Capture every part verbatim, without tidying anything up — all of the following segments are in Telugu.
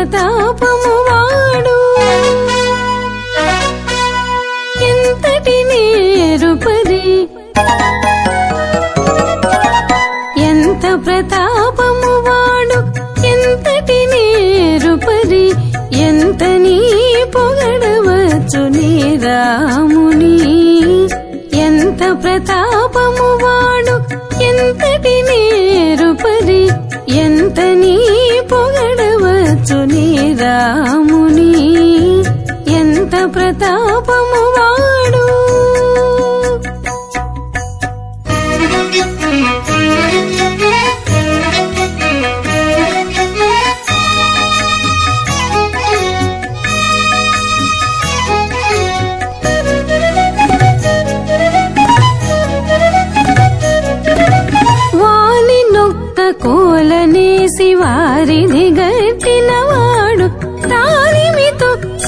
ప్రతాపము వాడు ఎంతటి నేరుపరి ఎంత ప్రతాపము వాడు ఎంతటి నేరుపరి ఎంత నీ పొగడవచ్చు నీ రాముని ఎంత ప్రతాపము వాడు ఎంతటి నేరుపరి ఎంత నీ పొగడవచ్చు నీ రాముని ఎంత ప్రతాపము వాడు కోలనేసి వారిని గట్టినవాడు తాలిమితో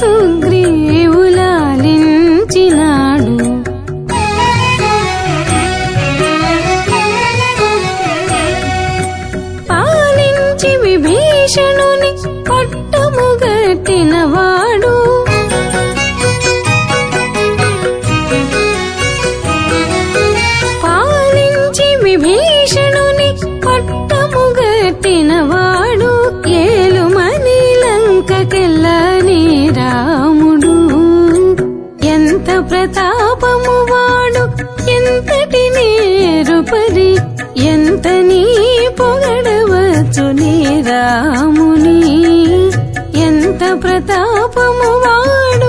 సుగ్రీవులాలించినాడు పాలించి విభీషణుని పట్టము గట్టినవాడు పాలించి విభీషణుని పట్టముగట్టినవాడు ఏలుమని లంకకెళ్ళని రాముడు ఎంత ప్రతాపము వాడు ఎంతటి నేరుపరి ఎంత నీ పొగడవచ్చు నీ రాముని ఎంత ప్రతాపము వాడు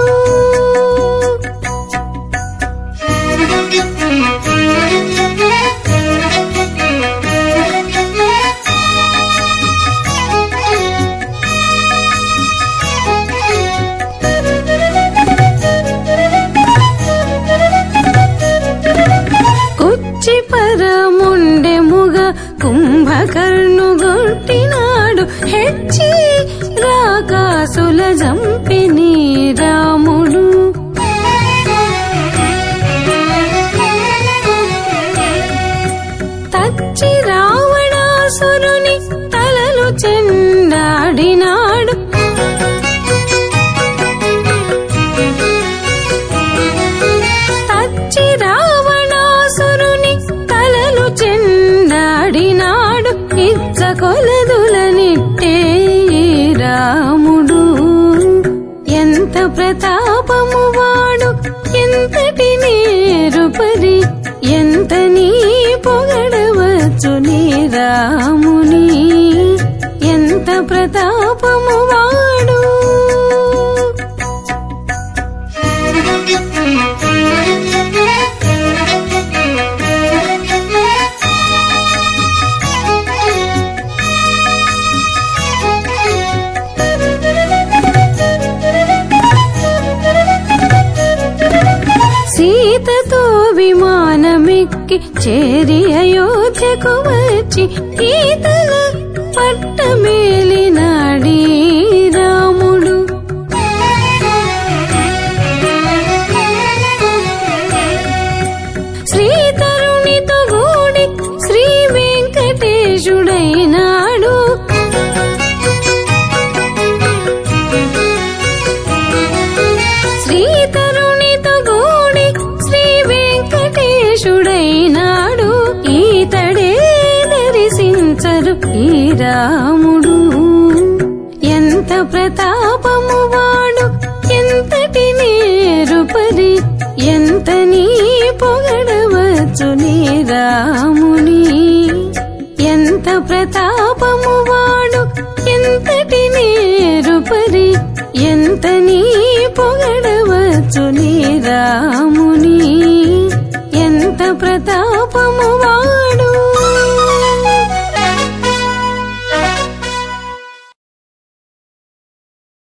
పరముండెముగ కుంభకర్ణు గొట్టినాడు హెచ్చి రాకాసుల జంపిని రాముడు తచ్చి రావణాసురుని తలలు చెండాడినాడు తచ్చి రావణాసురుని తలలు చెండాడినాడు ఇచ్చ కొలదులనిట్టే రాముడు ఎంత ప్రతాపము వాడు ఎంతటి నేరుపరి ఎంత నీ పొగడవచ్చు నీ రాముని ఎంత ప్రతాపము వాడు సీతతో విమానమెక్కి చేరి అయోధ్యకు వచ్చి ఈతల పట్టమేలినాడి రాముడు శ్రీతరునితో గూడి శ్రీ వెంకటేశుడైనాడు శ్రీతరునితో గూడి శ్రీ వెంకటేశుడైనాడు ఈతడే దర్శించరు ఈ రాముడు ఎంత ప్రతాపము వాడు ఎంతటి నేరుపరి ఎంత నీ పొగడవచ్చు నీ రాముని ఎంత ప్రతాపము వాడు ఎంతటి నేరుపరి ఎంత నీ పొగడవచ్చు నీ రాముని